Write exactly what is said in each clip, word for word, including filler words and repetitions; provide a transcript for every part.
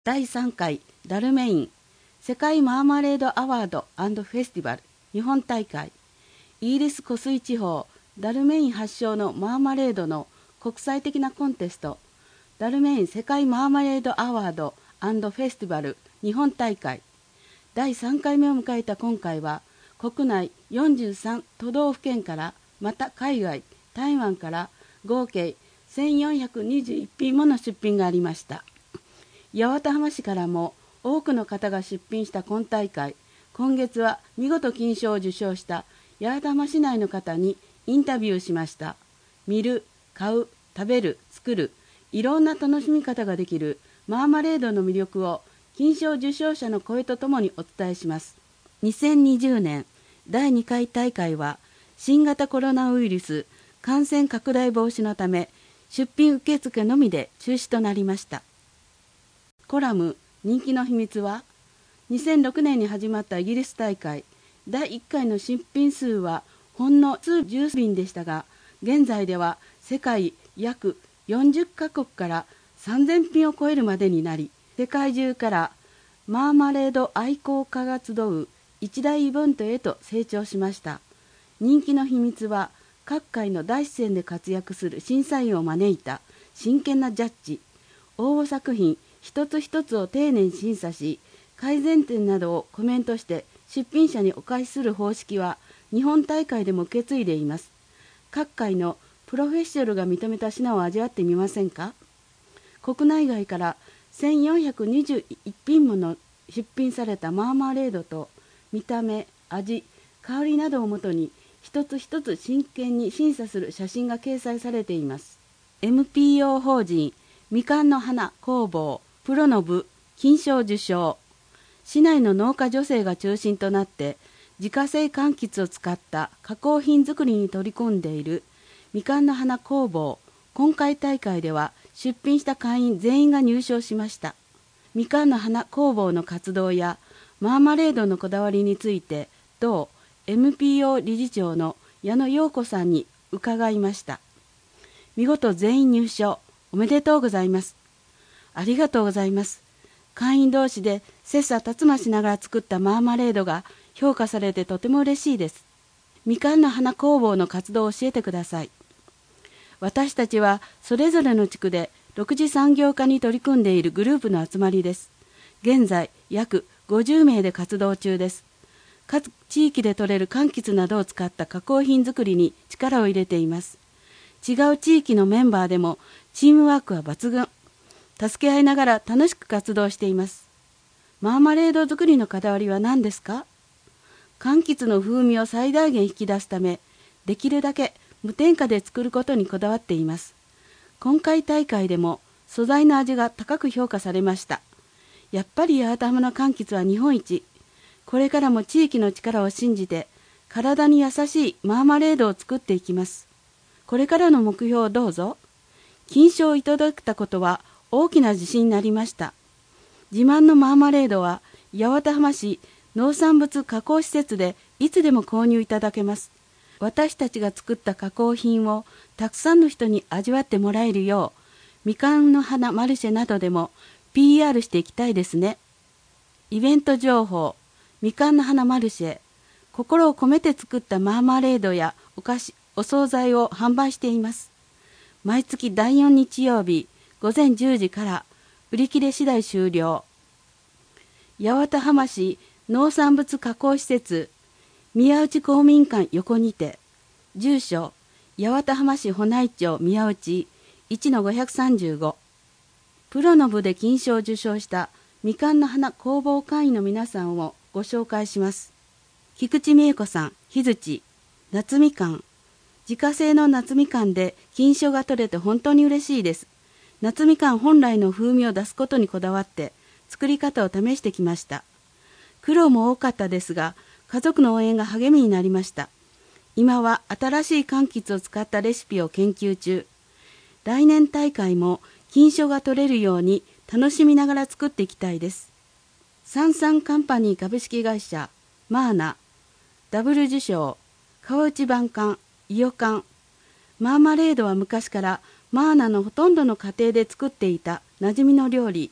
だいさんかいダルメイン世界マーマレードアワード&フェスティバル日本大会、イギリス湖水地方ダルメイン発祥のマーマレードの国際的なコンテスト、ダルメイン世界マーマレードアワード&フェスティバル日本大会だいさんかいめを迎えた今回は、国内よんじゅうさん都道府県から、また海外台湾から合計せんよんひゃくにじゅういち品もの出品がありました。八幡浜市からも多くの方が出品した今大会、今月は見事金賞を受賞した八幡浜市内の方にインタビューしました。見る、買う、食べる、作る、いろんな楽しみ方ができるマーマレードの魅力を金賞受賞者の声とともにお伝えします。にせんにじゅうねんだいにかい大会は新型コロナウイルス感染拡大防止のため出品受付のみで中止となりました。コラム人気の秘密は、にせんろくねんに始まったイギリス大会だいいっかいの出品数はほんの数十品でしたが、現在では世界約よんじゅっかこくからさんぜん品を超えるまでになり、世界中からマーマレード愛好家が集う一大イベントへと成長しました。人気の秘密は、各界の第一線で活躍する審査員を招いた真剣なジャッジ、応募作品一つ一つを丁寧に審査し、改善点などをコメントして出品者にお返しする方式は日本大会でも受け継いでいます。各界のプロフェッショナルが認めた品を味わってみませんか。国内外からせんよんひゃくにじゅういち品もの出品されたマーマレードと見た目、味、香りなどをもとに一つ一つ真剣に審査する写真が掲載されています。エムピーオー 法人みかんの花工房プロの部金賞受賞。市内の農家女性が中心となって自家製柑橘を使った加工品作りに取り組んでいるみかんの花工房。今回大会では出品した会員全員が入賞しました。みかんの花工房の活動やマーマレードのこだわりについて、同 エムピーオー 理事長の矢野陽子さんに伺いました。見事全員入賞、おめでとうございます。ありがとうございます。会員同士で切磋琢磨しながら作ったマーマレードが評価されてとても嬉しいです。みかんの花工房の活動を教えてください。私たちはそれぞれの地区でろく次産業化に取り組んでいるグループの集まりです。現在約ごじゅうめいで活動中です。各地域で採れる柑橘などを使った加工品作りに力を入れています。違う地域のメンバーでもチームワークは抜群。助け合いながら楽しく活動しています。マーマレード作りのこだわりは何ですか？柑橘の風味を最大限引き出すため、できるだけ無添加で作ることにこだわっています。今回大会でも素材の味が高く評価されました。やっぱり八幡浜の柑橘は日本一。これからも地域の力を信じて、体に優しいマーマレードを作っていきます。これからの目標をどうぞ。金賞をいただけたことは大きな自信になりました。自慢のマーマレードは八幡浜市農産物加工施設でいつでも購入いただけます。私たちが作った加工品をたくさんの人に味わってもらえるよう、みかんの花マルシェなどでも ピーアール していきたいですね。イベント情報、みかんの花マルシェ、心を込めて作ったマーマレードやお菓子、お惣菜を販売しています。毎月だいよん日曜日ごぜんじゅうじから売り切れ次第終了。八幡浜市農産物加工施設宮内公民館横にて、住所八幡浜市保内町宮内 いちのごひゃくさんじゅうご。プロの部で金賞を受賞したみかんの花工房会員の皆さんをご紹介します。菊池美恵子さん、日槌、夏みかん。自家製の夏みかんで金賞が取れて本当に嬉しいです。夏みかん本来の風味を出すことにこだわって作り方を試してきました。苦労も多かったですが、家族の応援が励みになりました。今は新しい柑橘を使ったレシピを研究中。来年大会も金賞が取れるように楽しみながら作っていきたいです。サンサンカンパニー株式会社、マーナ、ダブル受賞、川内晩柑、伊予柑。マーマレードは昔からマーナのほとんどの家庭で作っていた馴染みの料理。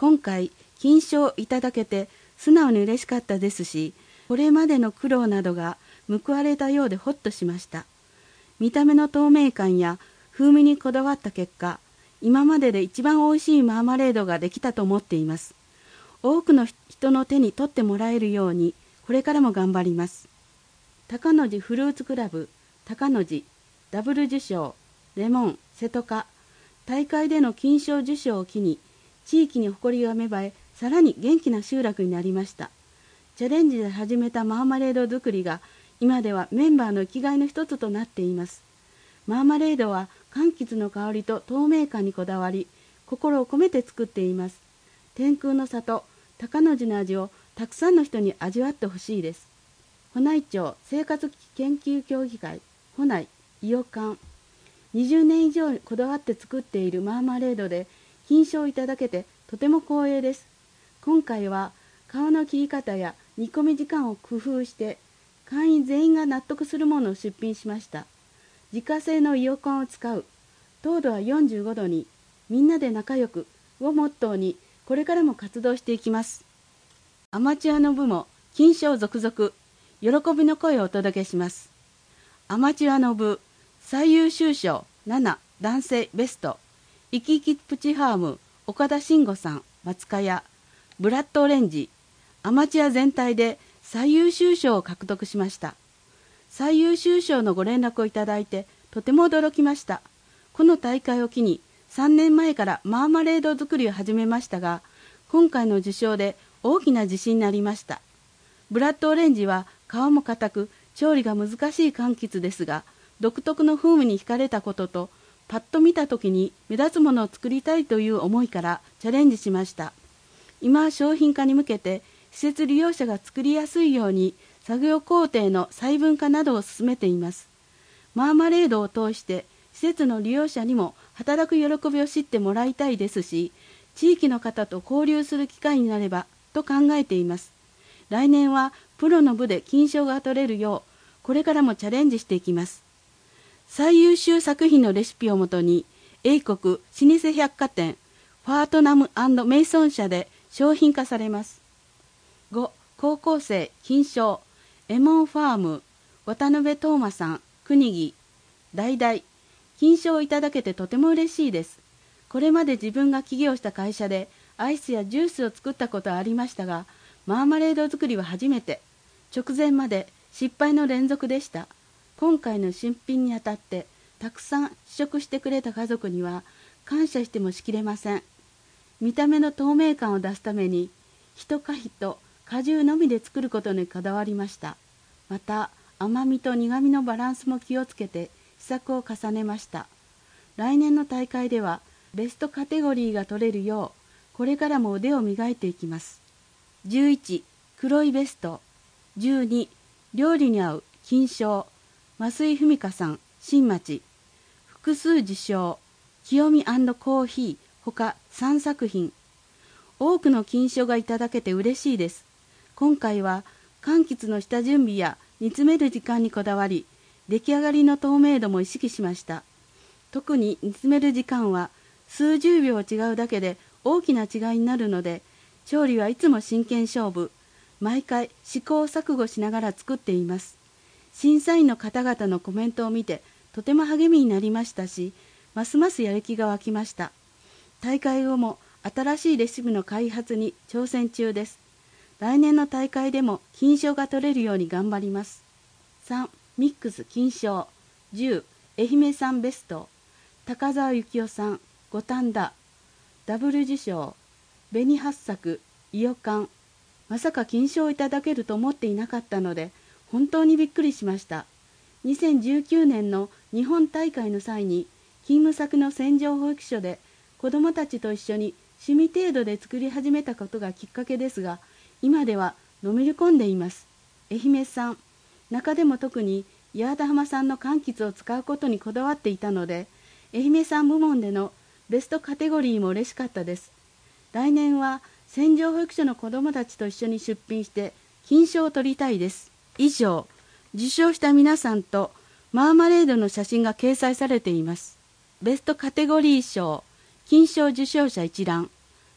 今回金賞いただけて素直に嬉しかったですし、これまでの苦労などが報われたようでほっとしました。見た目の透明感や風味にこだわった結果、今までで一番おいしいマーマレードができたと思っています。多くの人の手に取ってもらえるようにこれからも頑張ります。高野寺フルーツクラブ高野寺ダブル受賞レモン瀬戸か大会での金賞受賞を機に地域に誇りが芽生え、さらに元気な集落になりました。チャレンジで始めたマーマレード作りが今ではメンバーの生きがいの一つとなっています。マーマレードは柑橘の香りと透明感にこだわり、心を込めて作っています。天空の里高野寺の味をたくさんの人に味わってほしいです。保内町生活研究協議会保内伊予館にじゅうねん以上こだわって作っているマーマレードで金賞をいただけてとても光栄です。今回は皮の切り方や煮込み時間を工夫して会員全員が納得するものを出品しました。自家製の伊予館を使う、糖度はよんじゅうごどに、みんなで仲良くをモットーにこれからも活動していきます。アマチュアの部も金賞続々、喜びの声をお届けします。アマチュアの部最優秀賞なな男性ベスト、イキイキプチファーム岡田慎吾さん松茅屋、ブラッドオレンジアマチュア全体で最優秀賞を獲得しました。最優秀賞のご連絡をいただいてとても驚きました。この大会を機にさんねんまえからマーマレード作りを始めましたが、今回の受賞で大きな自信になりました。ブラッドオレンジは皮も硬く調理が難しい柑橘ですが、独特の風味に惹かれたことと、パッと見た時に目立つものを作りたいという思いからチャレンジしました。今は商品化に向けて施設利用者が作りやすいように作業工程の細分化などを進めています。マーマレードを通して施設の利用者にも働く喜びを知ってもらいたいですし、地域の方と交流する機会になればと考えています。来年はプロの部で金賞が取れるようこれからもチャレンジしていきます。最優秀作品のレシピをもとに英国老舗百貨店ファートナム&メイソン社で商品化されます。ご高校生金賞エモンファーム渡辺東馬さん国木代々金賞をいただけてとても嬉しいです。これまで自分が起業した会社でアイスやジュースを作ったことはありましたが、マーマレード作りは初めて。直前まで失敗の連続でした。今回の出品にあたってたくさん試食してくれた家族には感謝してもしきれません。見た目の透明感を出すために一果一果汁のみで作ることにこだわりました。また甘みと苦みのバランスも気をつけて試作を重ねました。来年の大会ではベストカテゴリーが取れるようこれからも腕を磨いていきます。じゅういち黒いベスト、じゅうに料理に合う金賞増井文香さん新町、複数受賞清見&コーヒーほかさんさく品。多くの金賞がいただけて嬉しいです。今回は柑橘の下準備や煮詰める時間にこだわり、出来上がりの透明度も意識しました。特に煮詰める時間は数十秒違うだけで大きな違いになるので、調理はいつも真剣勝負。毎回試行錯誤しながら作っています。審査員の方々のコメントを見てとても励みになりましたし、ますますやる気が湧きました。大会後も新しいレシピの開発に挑戦中です。来年の大会でも金賞が取れるように頑張ります。さんミックス金賞、じゅう愛媛産ベスト、高澤幸雄さん五反田、ダブル受賞紅八作伊予館。まさか金賞をいただけると思っていなかったので本当にびっくりしました。にせんじゅうきゅうねんの日本大会の際に勤務先の洗浄保育所で子どもたちと一緒に趣味程度で作り始めたことがきっかけですが、今ではのめり込んでいます。愛媛産、中でも特に八幡浜産の柑橘を使うことにこだわっていたので、愛媛産部門でのベストカテゴリーも嬉しかったです。来年は洗浄保育所の子どもたちと一緒に出品して金賞を取りたいです。以上、受賞した皆さんとマーマレードの写真が掲載されています。ベストカテゴリー賞金賞受賞者一覧、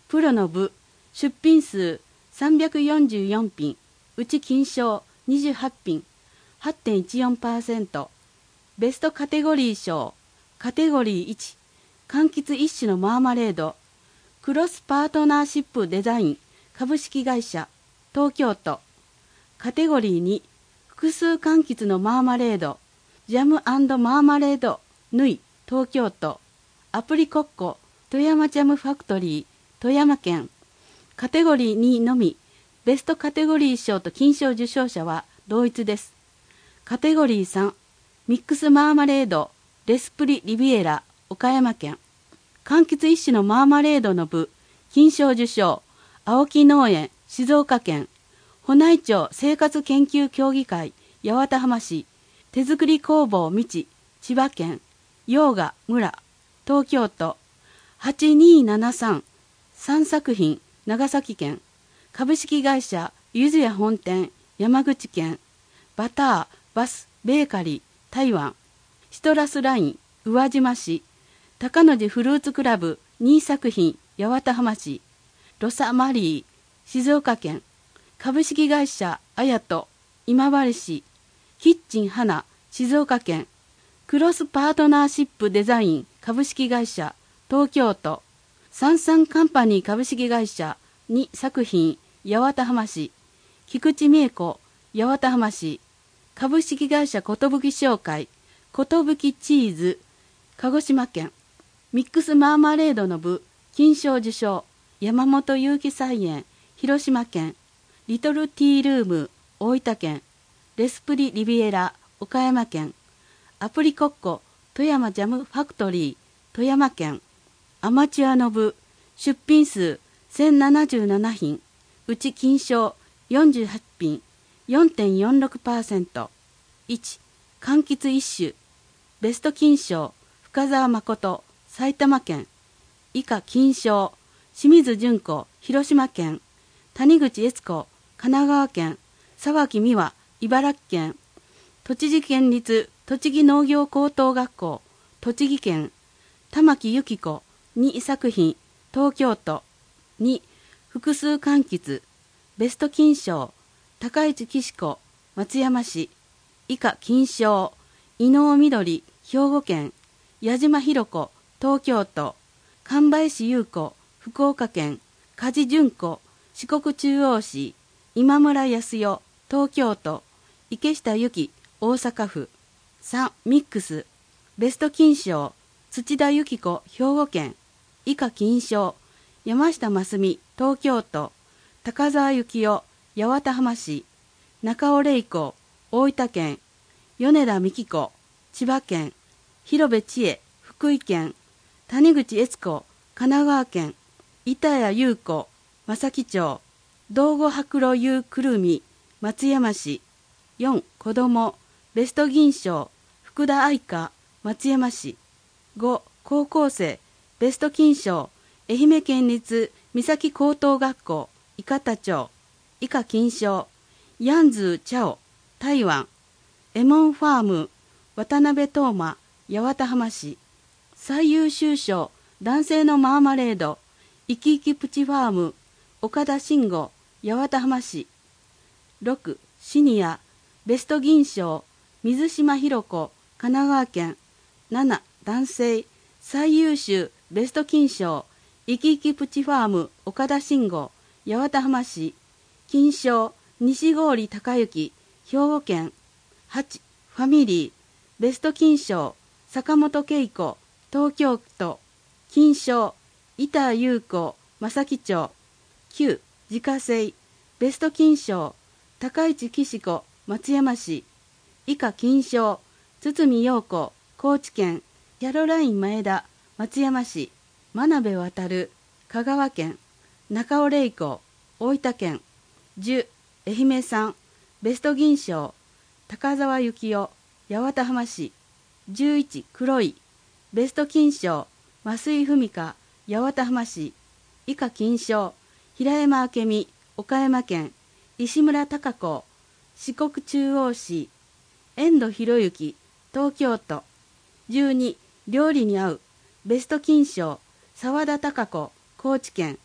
プロの部、出品数さんびゃくよんじゅうよんぴん、うち金賞にじゅうはちぴん、はちてんいちよんパーセント。ベストカテゴリー賞、カテゴリーいち、柑橘一種のマーマレード、クロスパートナーシップデザイン株式会社、東京都。カテゴリーに、複数柑橘のマーマレード、ジャム&マーマレード、ヌイ、東京都。アプリコッコ、富山ジャムファクトリー、富山県。カテゴリーにのみ、ベストカテゴリー賞と金賞受賞者は同一です。カテゴリーさん、ミックスマーマレード、レスプリリビエラ、岡山県。柑橘一種のマーマレードの部、金賞受賞、青木農園、静岡県。保内町生活研究協議会、八幡浜市。手作り工房道、千葉県。洋画村、東京都。はちにーななさん、さん作品、長崎県。株式会社、ゆずや本店、山口県。バター、バス、ベーカリー、台湾。シトラスライン、宇和島市。高野寺フルーツクラブに作品、八幡浜市。ロサマリー、静岡県。株式会社あやと今治市。キッチン花、静岡県。クロスパートナーシップデザイン株式会社東京都。サンサンカンパニー株式会社に作品、八幡浜市。菊池美恵子、八幡浜市。株式会社ことぶき商会、ことぶきチーズ、鹿児島県。ミックスマーマレードの部、金賞受賞、山本有機菜園、広島県。リトルティールーム、大分県。レスプリリビエラ、岡山県。アプリコッコ、富山ジャムファクトリー、富山県。アマチュアの部、出品数せんななじゅうななひん、うち金賞よんじゅうはちぴん、よんてんよんろくパーセント。いち、柑橘一種、ベスト金賞、深澤誠、埼玉県。以下金賞、清水純子、広島県。谷口悦子、神奈川県。沢木美和、茨城県。栃木県立栃木農業高等学校、栃木県。玉木由紀子、に作品、東京都。に、複数柑橘、ベスト金賞、高市岸子、松山市。以下金賞、伊能みどり、兵庫県。矢島博子、東京都。神林優子、福岡県。梶純子、四国中央市。今村康代、東京都。池下由紀、大阪府。さん、ミックス、ベスト金賞、土田由紀子、兵庫県。以下金賞、山下真澄、東京都。高沢幸代、八幡浜市。中尾玲子、大分県。米田美希子、千葉県。広部千恵、福井県。谷口悦子、神奈川県。板谷優子、正木町。道後白露優くるみ、松山市。よん、子供、ベスト銀賞、福田愛香、松山市。ご、高校生、ベスト金賞、愛媛県立三崎高等学校、伊方町。以下金賞、ヤンズーチャオ、台湾。エモンファーム、渡辺東馬、八幡浜市。最優秀賞、男性のマーマレード、イキイキプチファーム、岡田慎吾、八幡浜市。ろく、シニア、ベスト銀賞、水島ひろ子、神奈川県。なな、男性、最優秀、ベスト金賞、イキイキプチファーム、岡田慎吾、八幡浜市。金賞、西郡孝之、兵庫県。はち、ファミリー、ベスト金賞、坂本恵子、東京都。金賞、板優子、正木町。きゅう、自家製、ベスト金賞、高市岸子、松山市。以下金賞、堤陽子、高知県。キャロライン前田、松山市。真鍋渡、香川県。中尾玲子、大分県。じゅう、愛媛産、ベスト銀賞、高沢幸代、八幡浜市。じゅういち、黒い、ベスト金賞、増井文香、八幡浜市。以下金賞、平山明美、岡山県。石村貴子、四国中央市。遠藤博之、東京都。じゅうに、料理に合う、ベスト金賞、沢田貴子、高知県。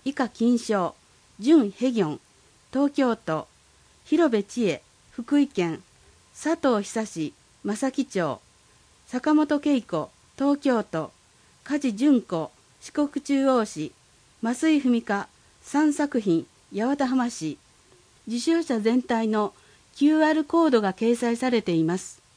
以下金賞、準ヘギョン、東京都、広部千恵、福井県、佐藤久志、正木町、坂本恵子、東京都、梶純子、四国中央市、増井文香、さんさく品、八幡浜市。受賞者全体の キューアール コードが掲載されています。